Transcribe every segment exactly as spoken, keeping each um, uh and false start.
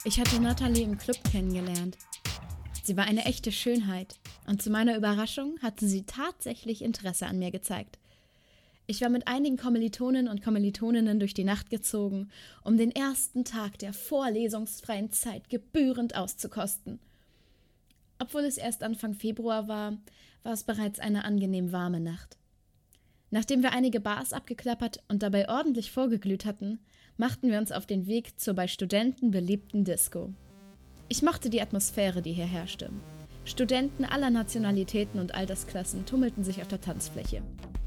Ich hatte Natalie im Club kennengelernt. Sie war eine echte Schönheit und zu meiner Überraschung hatte sie tatsächlich Interesse an mir gezeigt. Ich war mit einigen Kommilitonen und Kommilitoninnen durch die Nacht gezogen, um den ersten Tag der vorlesungsfreien Zeit gebührend auszukosten. Obwohl es erst Anfang Februar war, war es bereits eine angenehm warme Nacht. Nachdem wir einige Bars abgeklappert und dabei ordentlich vorgeglüht hatten, machten wir uns auf den Weg zur bei Studenten beliebten Disco. Ich mochte die Atmosphäre, die hier herrschte. Studenten aller Nationalitäten und Altersklassen tummelten sich auf der Tanzfläche.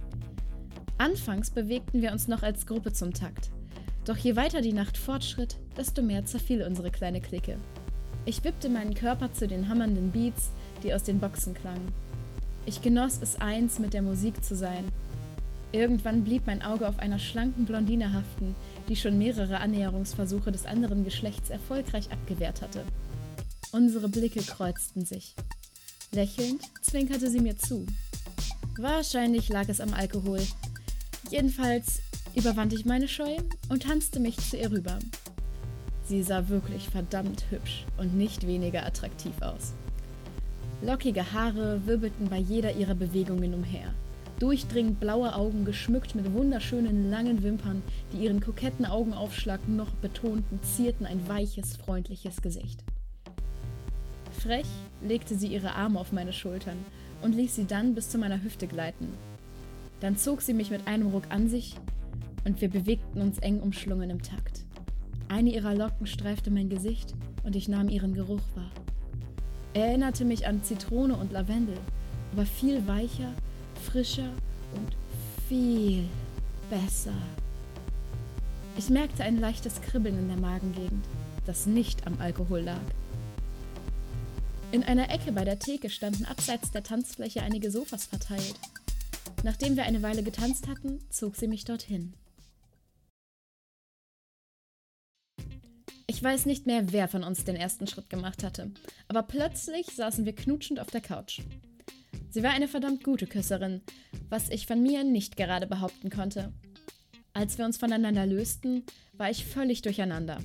Anfangs bewegten wir uns noch als Gruppe zum Takt. Doch je weiter die Nacht fortschritt, desto mehr zerfiel unsere kleine Clique. Ich wippte meinen Körper zu den hammernden Beats, die aus den Boxen klangen. Ich genoss es, eins mit der Musik zu sein. Irgendwann blieb mein Auge auf einer schlanken Blondine haften, die schon mehrere Annäherungsversuche des anderen Geschlechts erfolgreich abgewehrt hatte. Unsere Blicke kreuzten sich. Lächelnd zwinkerte sie mir zu. Wahrscheinlich lag es am Alkohol. Jedenfalls überwand ich meine Scheu und tanzte mich zu ihr rüber. Sie sah wirklich verdammt hübsch und nicht weniger attraktiv aus. Lockige Haare wirbelten bei jeder ihrer Bewegungen umher. Durchdringend blaue Augen, geschmückt mit wunderschönen langen Wimpern, die ihren koketten Augenaufschlag noch betonten, zierten ein weiches, freundliches Gesicht. Frech legte sie ihre Arme auf meine Schultern und ließ sie dann bis zu meiner Hüfte gleiten. Dann zog sie mich mit einem Ruck an sich und wir bewegten uns eng umschlungen im Takt. Eine ihrer Locken streifte mein Gesicht und ich nahm ihren Geruch wahr. Er erinnerte mich an Zitrone und Lavendel, aber viel weicher, frischer und viel besser. Ich merkte ein leichtes Kribbeln in der Magengegend, das nicht am Alkohol lag. In einer Ecke bei der Theke standen abseits der Tanzfläche einige Sofas verteilt. Nachdem wir eine Weile getanzt hatten, zog sie mich dorthin. Ich weiß nicht mehr, wer von uns den ersten Schritt gemacht hatte, aber plötzlich saßen wir knutschend auf der Couch. Sie war eine verdammt gute Küsserin, was ich von mir nicht gerade behaupten konnte. Als wir uns voneinander lösten, war ich völlig durcheinander.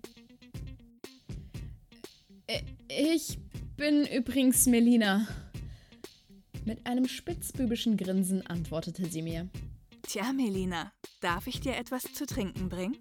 Ich bin übrigens Melina. Mit einem spitzbübischen Grinsen antwortete sie mir. Tja, Melina, darf ich dir etwas zu trinken bringen?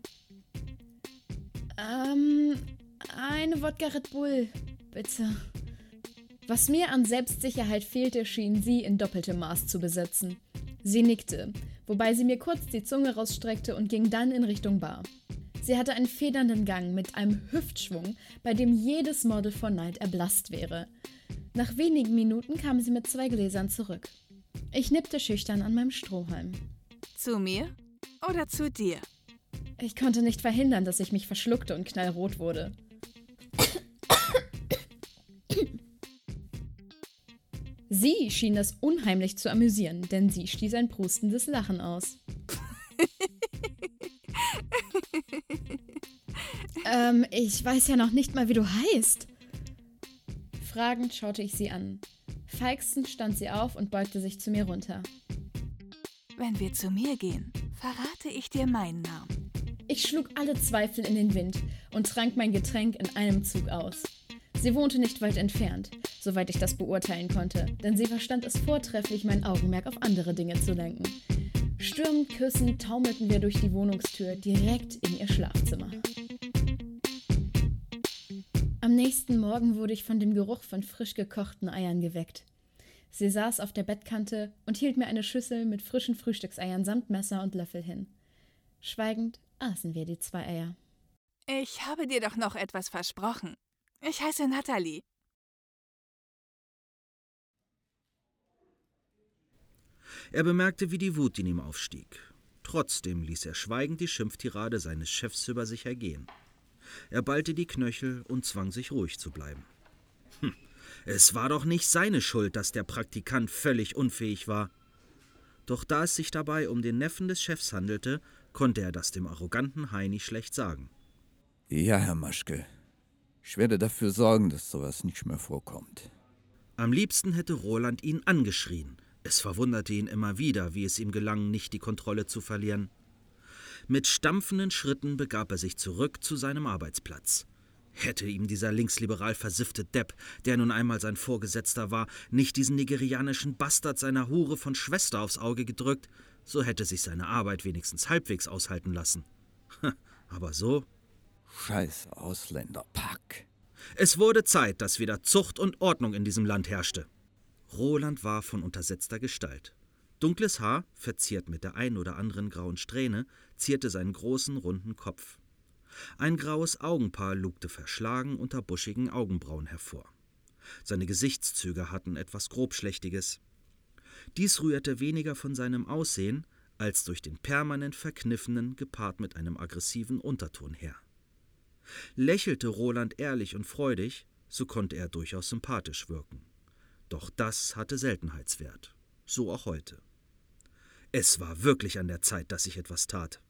Ähm, eine Wodka Red Bull, bitte. Was mir an Selbstsicherheit fehlte, schien sie in doppeltem Maß zu besitzen. Sie nickte, wobei sie mir kurz die Zunge rausstreckte und ging dann in Richtung Bar. Sie hatte einen federnden Gang mit einem Hüftschwung, bei dem jedes Model vor Neid erblasst wäre. Nach wenigen Minuten kam sie mit zwei Gläsern zurück. Ich nippte schüchtern an meinem Strohhalm. Zu mir oder zu dir? Ich konnte nicht verhindern, dass ich mich verschluckte und knallrot wurde. Sie schien das unheimlich zu amüsieren, denn sie stieß ein prustendes Lachen aus. ähm, ich weiß ja noch nicht mal, wie du heißt. Fragend schaute ich sie an. Feixend stand sie auf und beugte sich zu mir runter. Wenn wir zu mir gehen, verrate ich dir meinen Namen. Ich schlug alle Zweifel in den Wind und trank mein Getränk in einem Zug aus. Sie wohnte nicht weit entfernt, soweit ich das beurteilen konnte, denn sie verstand es vortrefflich, mein Augenmerk auf andere Dinge zu lenken. Stürmend küssend taumelten wir durch die Wohnungstür direkt in ihr Schlafzimmer. Am nächsten Morgen wurde ich von dem Geruch von frisch gekochten Eiern geweckt. Sie saß auf der Bettkante und hielt mir eine Schüssel mit frischen Frühstückseiern samt Messer und Löffel hin. Schweigend aßen wir die zwei Eier. Ich habe dir doch noch etwas versprochen. Ich heiße Natalie. Er bemerkte, wie die Wut in ihm aufstieg. Trotzdem ließ er schweigend die Schimpftirade seines Chefs über sich ergehen. Er ballte die Knöchel und zwang sich ruhig zu bleiben. Hm, es war doch nicht seine Schuld, dass der Praktikant völlig unfähig war. Doch da es sich dabei um den Neffen des Chefs handelte, konnte er das dem arroganten Heini schlecht sagen. Ja, Herr Maschke. Ich werde dafür sorgen, dass sowas nicht mehr vorkommt. Am liebsten hätte Roland ihn angeschrien. Es verwunderte ihn immer wieder, wie es ihm gelang, nicht die Kontrolle zu verlieren. Mit stampfenden Schritten begab er sich zurück zu seinem Arbeitsplatz. Hätte ihm dieser linksliberal versiffte Depp, der nun einmal sein Vorgesetzter war, nicht diesen nigerianischen Bastard seiner Hure von Schwester aufs Auge gedrückt, so hätte sich seine Arbeit wenigstens halbwegs aushalten lassen. Aber so? Scheiß Ausländerpack. Es wurde Zeit, dass wieder Zucht und Ordnung in diesem Land herrschte. Roland war von untersetzter Gestalt. Dunkles Haar, verziert mit der ein oder anderen grauen Strähne, zierte seinen großen, runden Kopf. Ein graues Augenpaar lugte verschlagen unter buschigen Augenbrauen hervor. Seine Gesichtszüge hatten etwas Grobschlächtiges. Dies rührte weniger von seinem Aussehen, als durch den permanent Verkniffenen gepaart mit einem aggressiven Unterton her. Lächelte Roland ehrlich und freudig, so konnte er durchaus sympathisch wirken. Doch das hatte Seltenheitswert. So auch heute. Es war wirklich an der Zeit, dass sich etwas tat.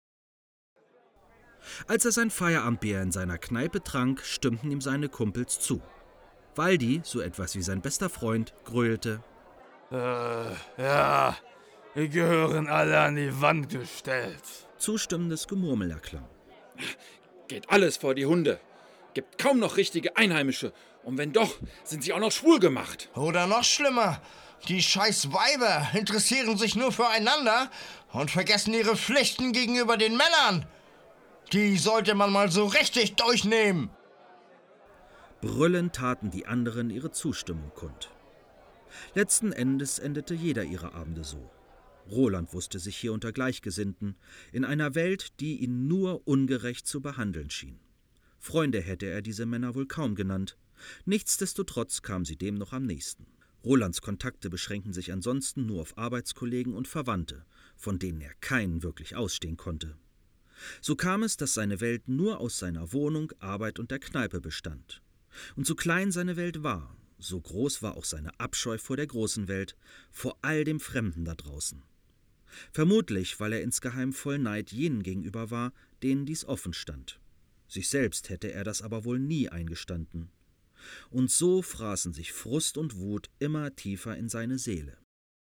Als er sein Feierabendbier in seiner Kneipe trank, stimmten ihm seine Kumpels zu. Waldi, so etwas wie sein bester Freund, gröhlte: Äh, ja, die gehören alle an die Wand gestellt. Zustimmendes Gemurmel erklang. Geht alles vor die Hunde. Gibt kaum noch richtige Einheimische. Und wenn doch, sind sie auch noch schwul gemacht. Oder noch schlimmer, die scheiß Weiber interessieren sich nur füreinander und vergessen ihre Pflichten gegenüber den Männern. Die sollte man mal so richtig durchnehmen. Brüllend taten die anderen ihre Zustimmung kund. Letzten Endes endete jeder ihrer Abende so. Roland wusste sich hier unter Gleichgesinnten, in einer Welt, die ihn nur ungerecht zu behandeln schien. Freunde hätte er diese Männer wohl kaum genannt. Nichtsdestotrotz kamen sie dem noch am nächsten. Rolands Kontakte beschränken sich ansonsten nur auf Arbeitskollegen und Verwandte, von denen er keinen wirklich ausstehen konnte. So kam es, dass seine Welt nur aus seiner Wohnung, Arbeit und der Kneipe bestand. Und so klein seine Welt war, so groß war auch seine Abscheu vor der großen Welt, vor all dem Fremden da draußen. Vermutlich, weil er insgeheim voll Neid jenen gegenüber war, denen dies offen stand. Sich selbst hätte er das aber wohl nie eingestanden. Und so fraßen sich Frust und Wut immer tiefer in seine Seele.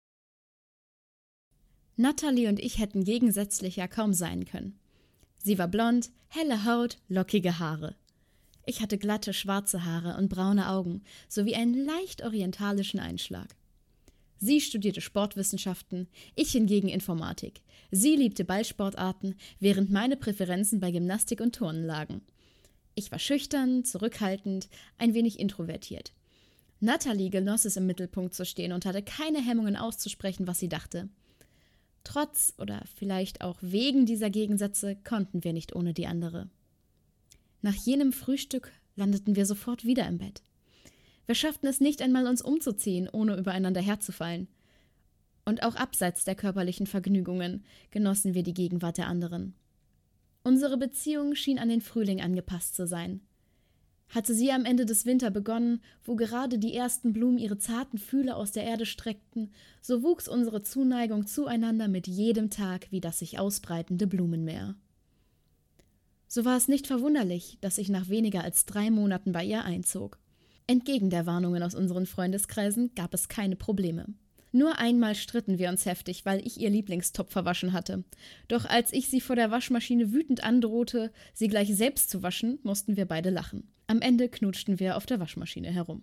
Natalie und ich hätten gegensätzlicher kaum sein können. Sie war blond, helle Haut, lockige Haare. Ich hatte glatte, schwarze Haare und braune Augen, sowie einen leicht orientalischen Einschlag. Sie studierte Sportwissenschaften, ich hingegen Informatik. Sie liebte Ballsportarten, während meine Präferenzen bei Gymnastik und Turnen lagen. Ich war schüchtern, zurückhaltend, ein wenig introvertiert. Natalie genoss es, im Mittelpunkt zu stehen und hatte keine Hemmungen auszusprechen, was sie dachte. Trotz oder vielleicht auch wegen dieser Gegensätze konnten wir nicht ohne die andere. Nach jenem Frühstück landeten wir sofort wieder im Bett. Wir schafften es nicht einmal, uns umzuziehen, ohne übereinander herzufallen. Und auch abseits der körperlichen Vergnügungen genossen wir die Gegenwart der anderen. Unsere Beziehung schien an den Frühling angepasst zu sein. Hatte sie am Ende des Winters begonnen, wo gerade die ersten Blumen ihre zarten Fühler aus der Erde streckten, so wuchs unsere Zuneigung zueinander mit jedem Tag wie das sich ausbreitende Blumenmeer. So war es nicht verwunderlich, dass ich nach weniger als drei Monaten bei ihr einzog. Entgegen der Warnungen aus unseren Freundeskreisen gab es keine Probleme. Nur einmal stritten wir uns heftig, weil ich ihr Lieblingstopf verwaschen hatte. Doch als ich sie vor der Waschmaschine wütend androhte, sie gleich selbst zu waschen, mussten wir beide lachen. Am Ende knutschten wir auf der Waschmaschine herum.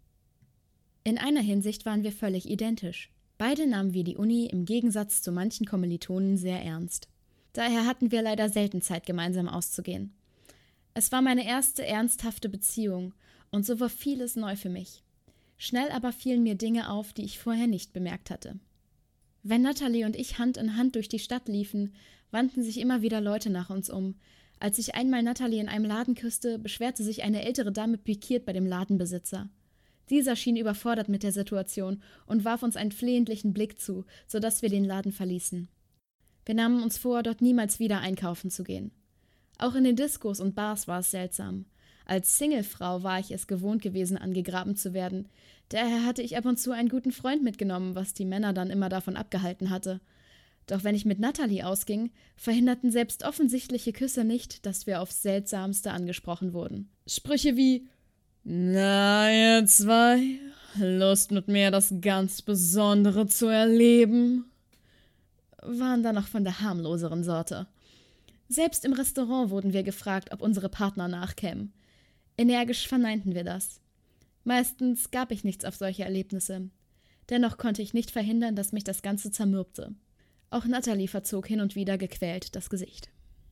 In einer Hinsicht waren wir völlig identisch. Beide nahmen wir die Uni im Gegensatz zu manchen Kommilitonen sehr ernst. Daher hatten wir leider selten Zeit, gemeinsam auszugehen. Es war meine erste ernsthafte Beziehung und so war vieles neu für mich. Schnell aber fielen mir Dinge auf, die ich vorher nicht bemerkt hatte. Wenn Natalie und ich Hand in Hand durch die Stadt liefen, wandten sich immer wieder Leute nach uns um. Als ich einmal Natalie in einem Laden küsste, beschwerte sich eine ältere Dame pikiert bei dem Ladenbesitzer. Dieser schien überfordert mit der Situation und warf uns einen flehentlichen Blick zu, sodass wir den Laden verließen. Wir nahmen uns vor, dort niemals wieder einkaufen zu gehen. Auch in den Diskos und Bars war es seltsam. Als Singlefrau war ich es gewohnt gewesen, angegraben zu werden. Daher hatte ich ab und zu einen guten Freund mitgenommen, was die Männer dann immer davon abgehalten hatte. Doch wenn ich mit Natalie ausging, verhinderten selbst offensichtliche Küsse nicht, dass wir aufs Seltsamste angesprochen wurden. Sprüche wie »Na, ihr zwei, Lust mit mir das ganz Besondere zu erleben« waren dann noch von der harmloseren Sorte. Selbst im Restaurant wurden wir gefragt, ob unsere Partner nachkämen. Energisch verneinten wir das. Meistens gab ich nichts auf solche Erlebnisse. Dennoch konnte ich nicht verhindern, dass mich das Ganze zermürbte. Auch Natalie verzog hin und wieder gequält das Gesicht.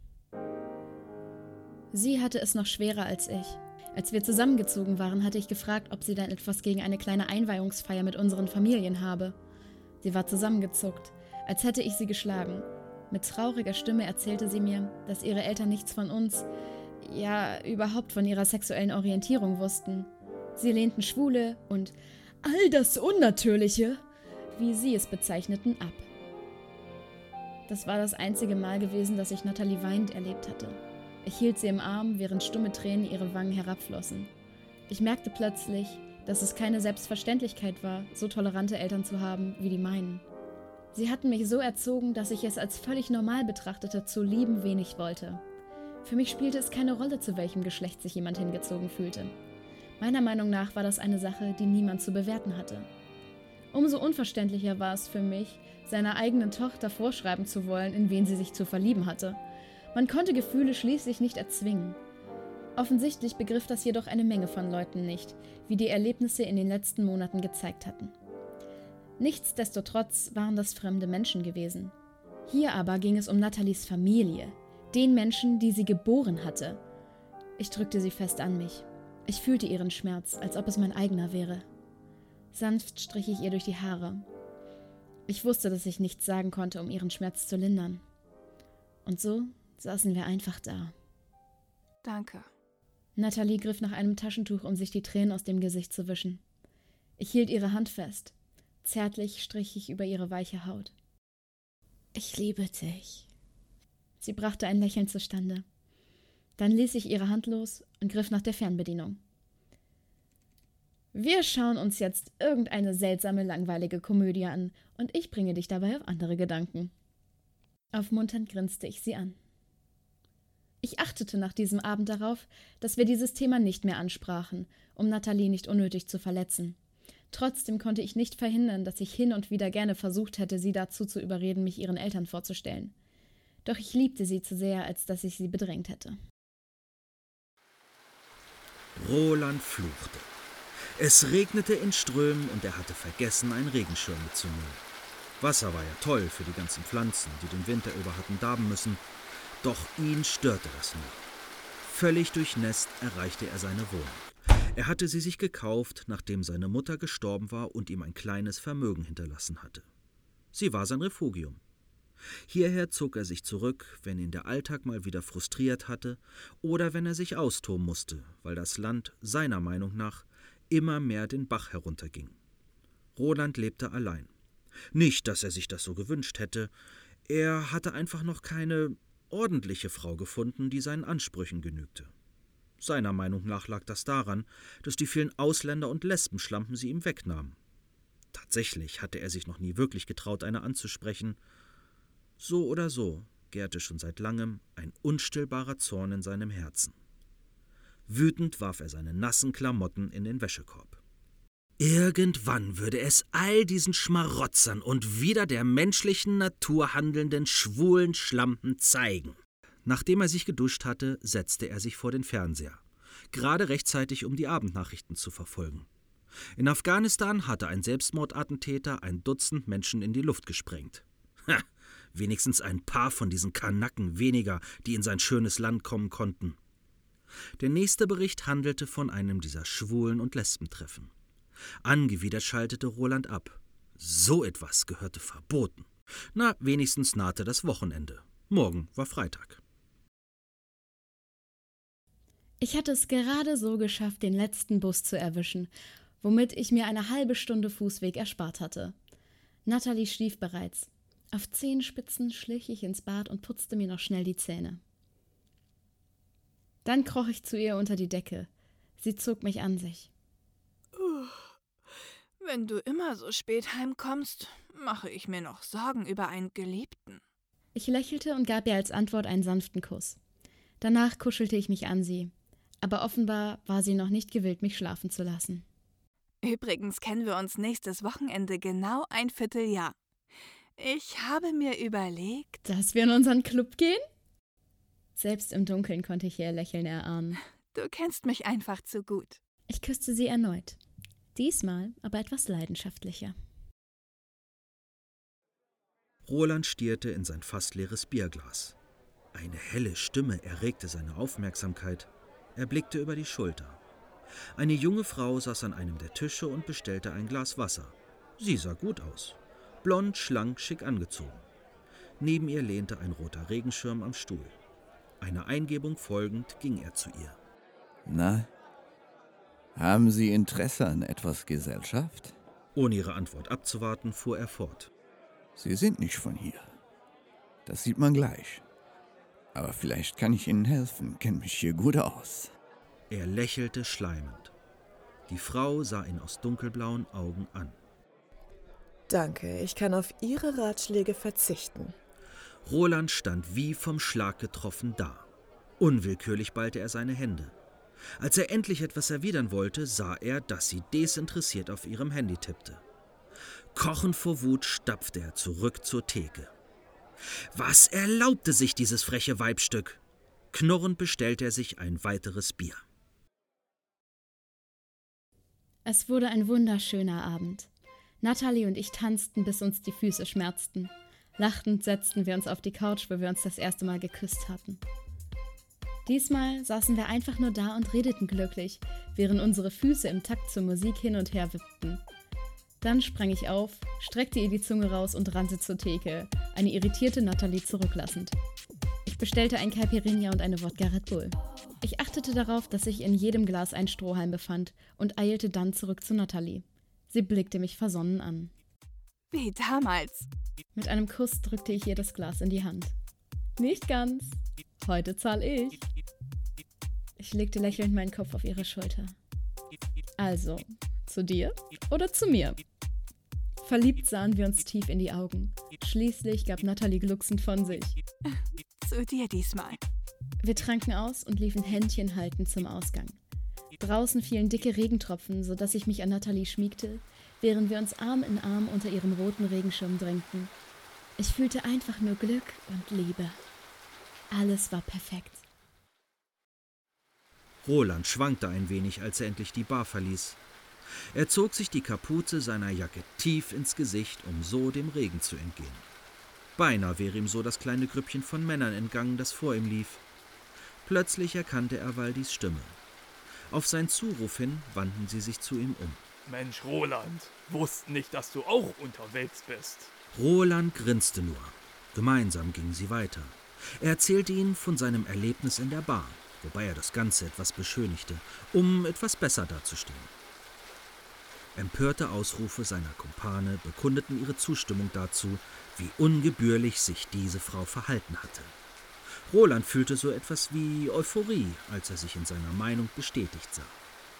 Sie hatte es noch schwerer als ich. Als wir zusammengezogen waren, hatte ich gefragt, ob sie denn etwas gegen eine kleine Einweihungsfeier mit unseren Familien habe. Sie war zusammengezuckt, als hätte ich sie geschlagen. Mit trauriger Stimme erzählte sie mir, dass ihre Eltern nichts von uns, ja, überhaupt von ihrer sexuellen Orientierung wussten. Sie lehnten Schwule und all das Unnatürliche, wie sie es bezeichneten, ab. Das war das einzige Mal gewesen, dass ich Natalie weinend erlebt hatte. Ich hielt sie im Arm, während stumme Tränen ihre Wangen herabflossen. Ich merkte plötzlich, dass es keine Selbstverständlichkeit war, so tolerante Eltern zu haben wie die meinen. Sie hatten mich so erzogen, dass ich es als völlig normal betrachtete, zu lieben, wen ich wollte. Für mich spielte es keine Rolle, zu welchem Geschlecht sich jemand hingezogen fühlte. Meiner Meinung nach war das eine Sache, die niemand zu bewerten hatte. Umso unverständlicher war es für mich, seiner eigenen Tochter vorschreiben zu wollen, in wen sie sich zu verlieben hatte. Man konnte Gefühle schließlich nicht erzwingen. Offensichtlich begriff das jedoch eine Menge von Leuten nicht, wie die Erlebnisse in den letzten Monaten gezeigt hatten. Nichtsdestotrotz waren das fremde Menschen gewesen. Hier aber ging es um Nathalies Familie, den Menschen, die sie geboren hatte. Ich drückte sie fest an mich. Ich fühlte ihren Schmerz, als ob es mein eigener wäre. Sanft strich ich ihr durch die Haare. Ich wusste, dass ich nichts sagen konnte, um ihren Schmerz zu lindern. Und so saßen wir einfach da. Danke. Natalie griff nach einem Taschentuch, um sich die Tränen aus dem Gesicht zu wischen. Ich hielt ihre Hand fest. Zärtlich strich ich über ihre weiche Haut. Ich liebe dich. Sie brachte ein Lächeln zustande. Dann ließ ich ihre Hand los und griff nach der Fernbedienung. Wir schauen uns jetzt irgendeine seltsame, langweilige Komödie an und ich bringe dich dabei auf andere Gedanken. Aufmunternd grinste ich sie an. Ich achtete nach diesem Abend darauf, dass wir dieses Thema nicht mehr ansprachen, um Natalie nicht unnötig zu verletzen. Trotzdem konnte ich nicht verhindern, dass ich hin und wieder gerne versucht hätte, sie dazu zu überreden, mich ihren Eltern vorzustellen. Doch ich liebte sie zu sehr, als dass ich sie bedrängt hätte. Roland fluchte. Es regnete in Strömen und er hatte vergessen, einen Regenschirm mitzunehmen. Wasser war ja toll für die ganzen Pflanzen, die den Winter über hatten darben müssen. Doch ihn störte das nur. Völlig durchnässt erreichte er seine Wohnung. Er hatte sie sich gekauft, nachdem seine Mutter gestorben war und ihm ein kleines Vermögen hinterlassen hatte. Sie war sein Refugium. Hierher zog er sich zurück, wenn ihn der Alltag mal wieder frustriert hatte oder wenn er sich austoben musste, weil das Land seiner Meinung nach immer mehr den Bach herunterging. Roland lebte allein. Nicht, dass er sich das so gewünscht hätte. Er hatte einfach noch keine ordentliche Frau gefunden, die seinen Ansprüchen genügte. Seiner Meinung nach lag das daran, dass die vielen Ausländer und Lesbenschlampen sie ihm wegnahmen. Tatsächlich hatte er sich noch nie wirklich getraut, eine anzusprechen. So oder so gärte schon seit langem ein unstillbarer Zorn in seinem Herzen. Wütend warf er seine nassen Klamotten in den Wäschekorb. Irgendwann würde es all diesen Schmarotzern und wider der menschlichen Natur handelnden schwulen Schlampen zeigen. Nachdem er sich geduscht hatte, setzte er sich vor den Fernseher. Gerade rechtzeitig, um die Abendnachrichten zu verfolgen. In Afghanistan hatte ein Selbstmordattentäter ein Dutzend Menschen in die Luft gesprengt. Ha, wenigstens ein paar von diesen Kanaken weniger, die in sein schönes Land kommen konnten. Der nächste Bericht handelte von einem dieser Schwulen- und Lesbentreffen. Angewidert schaltete Roland ab. So etwas gehörte verboten. Na, wenigstens nahte das Wochenende. Morgen war Freitag. Ich hatte es gerade so geschafft, den letzten Bus zu erwischen, womit ich mir eine halbe Stunde Fußweg erspart hatte. Natalie schlief bereits. Auf Zehenspitzen schlich ich ins Bad und putzte mir noch schnell die Zähne. Dann kroch ich zu ihr unter die Decke. Sie zog mich an sich. Wenn du immer so spät heimkommst, mache ich mir noch Sorgen über einen Geliebten. Ich lächelte und gab ihr als Antwort einen sanften Kuss. Danach kuschelte ich mich an sie. Aber offenbar war sie noch nicht gewillt, mich schlafen zu lassen. Übrigens kennen wir uns nächstes Wochenende genau ein Vierteljahr. Ich habe mir überlegt... Dass wir in unseren Club gehen? Selbst im Dunkeln konnte ich ihr Lächeln erahnen. Du kennst mich einfach zu gut. Ich küsste sie erneut. Diesmal aber etwas leidenschaftlicher. Roland stierte in sein fast leeres Bierglas. Eine helle Stimme erregte seine Aufmerksamkeit. Er blickte über die Schulter. Eine junge Frau saß an einem der Tische und bestellte ein Glas Wasser. Sie sah gut aus. Blond, schlank, schick angezogen. Neben ihr lehnte ein roter Regenschirm am Stuhl. Einer Eingebung folgend ging er zu ihr. Na, haben Sie Interesse an etwas Gesellschaft? Ohne ihre Antwort abzuwarten, fuhr er fort. Sie sind nicht von hier. Das sieht man gleich. Aber vielleicht kann ich Ihnen helfen, kenne mich hier gut aus. Er lächelte schleimend. Die Frau sah ihn aus dunkelblauen Augen an. Danke, ich kann auf Ihre Ratschläge verzichten. Roland stand wie vom Schlag getroffen da. Unwillkürlich ballte er seine Hände. Als er endlich etwas erwidern wollte, sah er, dass sie desinteressiert auf ihrem Handy tippte. Kochend vor Wut stapfte er zurück zur Theke. Was erlaubte sich dieses freche Weibstück? Knurrend bestellte er sich ein weiteres Bier. Es wurde ein wunderschöner Abend. Natalie und ich tanzten, bis uns die Füße schmerzten. Lachend setzten wir uns auf die Couch, wo wir uns das erste Mal geküsst hatten. Diesmal saßen wir einfach nur da und redeten glücklich, während unsere Füße im Takt zur Musik hin und her wippten. Dann sprang ich auf, streckte ihr die Zunge raus und rannte zur Theke, eine irritierte Natalie zurücklassend. Ich bestellte ein Caipirinha und eine Wodka Red Bull. Ich achtete darauf, dass sich in jedem Glas ein Strohhalm befand und eilte dann zurück zu Natalie. Sie blickte mich versonnen an. Wie damals. Mit einem Kuss drückte ich ihr das Glas in die Hand. Nicht ganz. Heute zahl ich. Ich legte lächelnd meinen Kopf auf ihre Schulter. Also, zu dir oder zu mir? Verliebt sahen wir uns tief in die Augen. Schließlich gab Natalie glucksend von sich. Zu dir diesmal. Wir tranken aus und liefen Händchen haltend zum Ausgang. Draußen fielen dicke Regentropfen, sodass ich mich an Natalie schmiegte, während wir uns Arm in Arm unter ihrem roten Regenschirm drängten. Ich fühlte einfach nur Glück und Liebe. Alles war perfekt. Roland schwankte ein wenig, als er endlich die Bar verließ. Er zog sich die Kapuze seiner Jacke tief ins Gesicht, um so dem Regen zu entgehen. Beinahe wäre ihm so das kleine Grüppchen von Männern entgangen, das vor ihm lief. Plötzlich erkannte er Waldis Stimme. Auf seinen Zuruf hin wandten sie sich zu ihm um. Mensch, Roland, wussten nicht, dass du auch unterwegs bist. Roland grinste nur. Gemeinsam gingen sie weiter. Er erzählte ihnen von seinem Erlebnis in der Bar, wobei er das Ganze etwas beschönigte, um etwas besser dazustehen. Empörte Ausrufe seiner Kumpane bekundeten ihre Zustimmung dazu, wie ungebührlich sich diese Frau verhalten hatte. Roland fühlte so etwas wie Euphorie, als er sich in seiner Meinung bestätigt sah.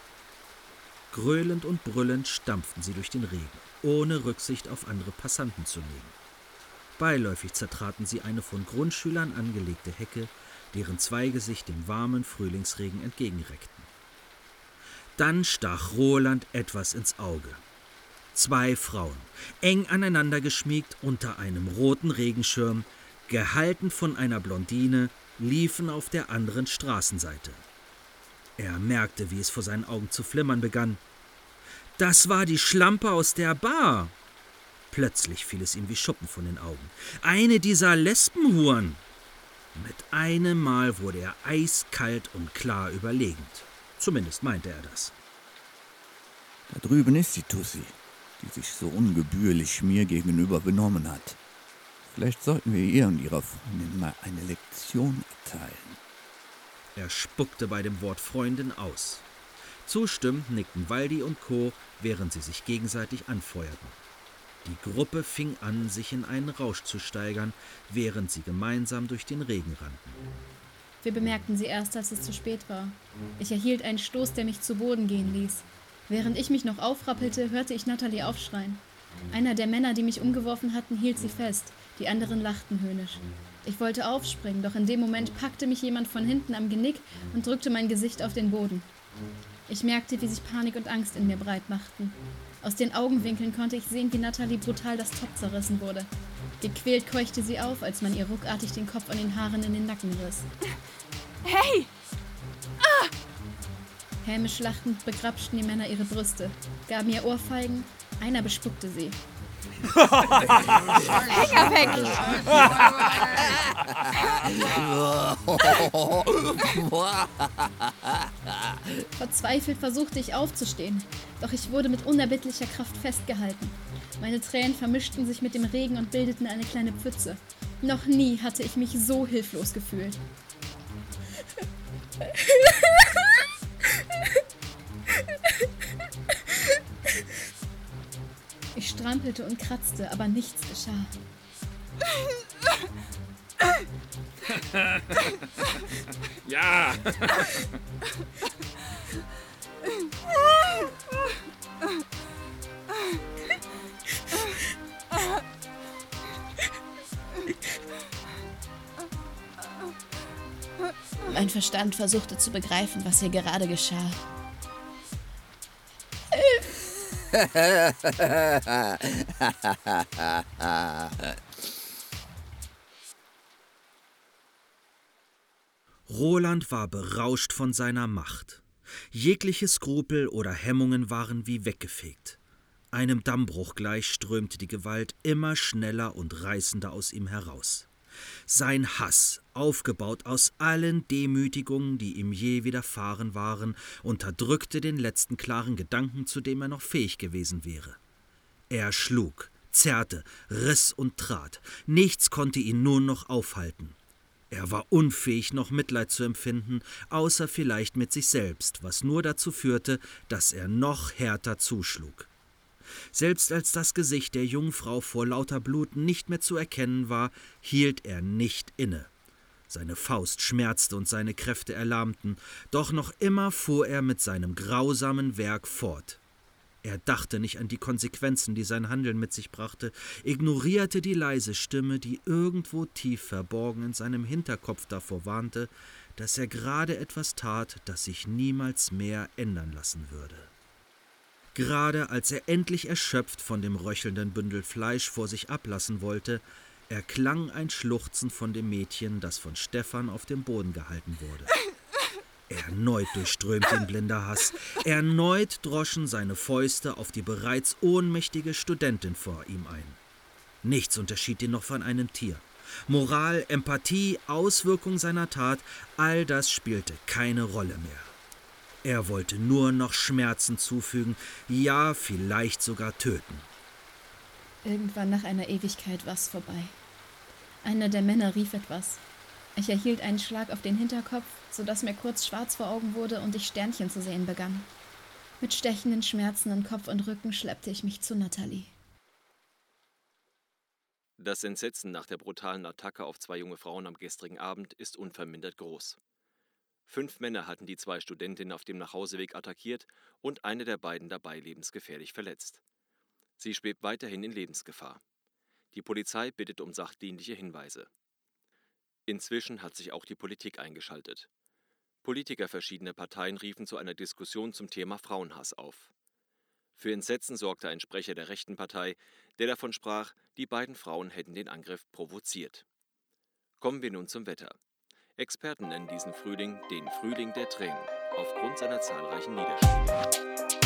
Gröhlend und brüllend stampften sie durch den Regen, ohne Rücksicht auf andere Passanten zu nehmen. Beiläufig zertraten sie eine von Grundschülern angelegte Hecke, deren Zweige sich dem warmen Frühlingsregen entgegenreckten. Dann stach Roland etwas ins Auge. Zwei Frauen, eng aneinander geschmiegt unter einem roten Regenschirm, gehalten von einer Blondine, liefen auf der anderen Straßenseite. Er merkte, wie es vor seinen Augen zu flimmern begann. Das war die Schlampe aus der Bar. Plötzlich fiel es ihm wie Schuppen von den Augen. Eine dieser Lesbenhuren. Mit einem Mal wurde er eiskalt und klar überlegend. Zumindest meinte er das. Da drüben ist die Tussi, die sich so ungebührlich mir gegenüber benommen hat. Vielleicht sollten wir ihr und ihrer Freundin mal eine Lektion erteilen. Er spuckte bei dem Wort Freundin aus. Zustimmend nickten Waldi und Co., während sie sich gegenseitig anfeuerten. Die Gruppe fing an, sich in einen Rausch zu steigern, während sie gemeinsam durch den Regen rannten. Wir bemerkten sie erst, als es zu spät war. Ich erhielt einen Stoß, der mich zu Boden gehen ließ. Während ich mich noch aufrappelte, hörte ich Natalie aufschreien. Einer der Männer, die mich umgeworfen hatten, hielt sie fest. Die anderen lachten höhnisch. Ich wollte aufspringen, doch in dem Moment packte mich jemand von hinten am Genick und drückte mein Gesicht auf den Boden. Ich merkte, wie sich Panik und Angst in mir breit machten. Aus den Augenwinkeln konnte ich sehen, wie Natalie brutal das Top zerrissen wurde. Gequält keuchte sie auf, als man ihr ruckartig den Kopf an den Haaren in den Nacken riss. Hey! Ah! Hämisch lachend begrapschten die Männer ihre Brüste, gaben ihr Ohrfeigen, einer bespuckte sie. Finger weg! Verzweifelt versuchte ich aufzustehen, doch ich wurde mit unerbittlicher Kraft festgehalten. Meine Tränen vermischten sich mit dem Regen und bildeten eine kleine Pfütze. Noch nie hatte ich mich so hilflos gefühlt. Ich strampelte und kratzte, aber nichts geschah. Ja! Mein Verstand versuchte zu begreifen, was hier gerade geschah. Roland war berauscht von seiner Macht. Jegliche Skrupel oder Hemmungen waren wie weggefegt. Einem Dammbruch gleich strömte die Gewalt immer schneller und reißender aus ihm heraus. Sein Hass, aufgebaut aus allen Demütigungen, die ihm je widerfahren waren, unterdrückte den letzten klaren Gedanken, zu dem er noch fähig gewesen wäre. Er schlug, zerrte, riss und trat. Nichts konnte ihn nun noch aufhalten. Er war unfähig, noch Mitleid zu empfinden, außer vielleicht mit sich selbst, was nur dazu führte, dass er noch härter zuschlug. Selbst als das Gesicht der Jungfrau vor lauter Blut nicht mehr zu erkennen war, hielt er nicht inne. Seine Faust schmerzte und seine Kräfte erlahmten, doch noch immer fuhr er mit seinem grausamen Werk fort. Er dachte nicht an die Konsequenzen, die sein Handeln mit sich brachte, ignorierte die leise Stimme, die irgendwo tief verborgen in seinem Hinterkopf davor warnte, dass er gerade etwas tat, das sich niemals mehr ändern lassen würde. Gerade als er endlich erschöpft von dem röchelnden Bündel Fleisch vor sich ablassen wollte, erklang ein Schluchzen von dem Mädchen, das von Stefan auf dem Boden gehalten wurde. Erneut durchströmte ihn blinder Hass. Erneut droschen seine Fäuste auf die bereits ohnmächtige Studentin vor ihm ein. Nichts unterschied ihn noch von einem Tier. Moral, Empathie, Auswirkung seiner Tat, all das spielte keine Rolle mehr. Er wollte nur noch Schmerzen zufügen, ja, vielleicht sogar töten. Irgendwann nach einer Ewigkeit war es vorbei. Einer der Männer rief etwas. Ich erhielt einen Schlag auf den Hinterkopf, sodass mir kurz schwarz vor Augen wurde und ich Sternchen zu sehen begann. Mit stechenden Schmerzen in Kopf und Rücken schleppte ich mich zu Nathalie. Das Entsetzen nach der brutalen Attacke auf zwei junge Frauen am gestrigen Abend ist unvermindert groß. Fünf Männer hatten die zwei Studentinnen auf dem Nachhauseweg attackiert und eine der beiden dabei lebensgefährlich verletzt. Sie schwebt weiterhin in Lebensgefahr. Die Polizei bittet um sachdienliche Hinweise. Inzwischen hat sich auch die Politik eingeschaltet. Politiker verschiedener Parteien riefen zu einer Diskussion zum Thema Frauenhass auf. Für Entsetzen sorgte ein Sprecher der rechten Partei, der davon sprach, die beiden Frauen hätten den Angriff provoziert. Kommen wir nun zum Wetter. Experten nennen diesen Frühling den Frühling der Tränen, aufgrund seiner zahlreichen Niederschläge.